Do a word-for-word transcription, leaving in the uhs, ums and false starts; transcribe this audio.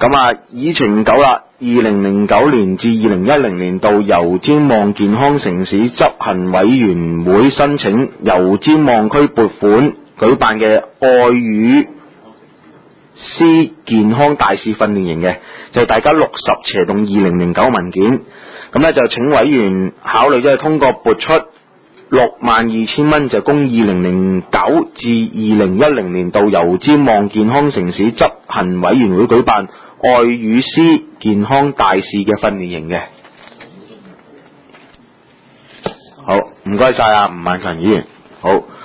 咁啊，議程九啦，二零零九年至二零一零年度油尖旺健康城市執行委員會申請油尖旺區撥款舉辦嘅愛與師健康大使訓練營嘅，就係大家六十斜洞二零零九文件，咁咧就請委員考慮即係通過撥出六萬二千蚊，就供二零零九至二零一零年度油尖旺健康城市執行委員會舉辦愛與師健康大使嘅訓練營嘅。好，唔該晒啊，吳萬強議員。好。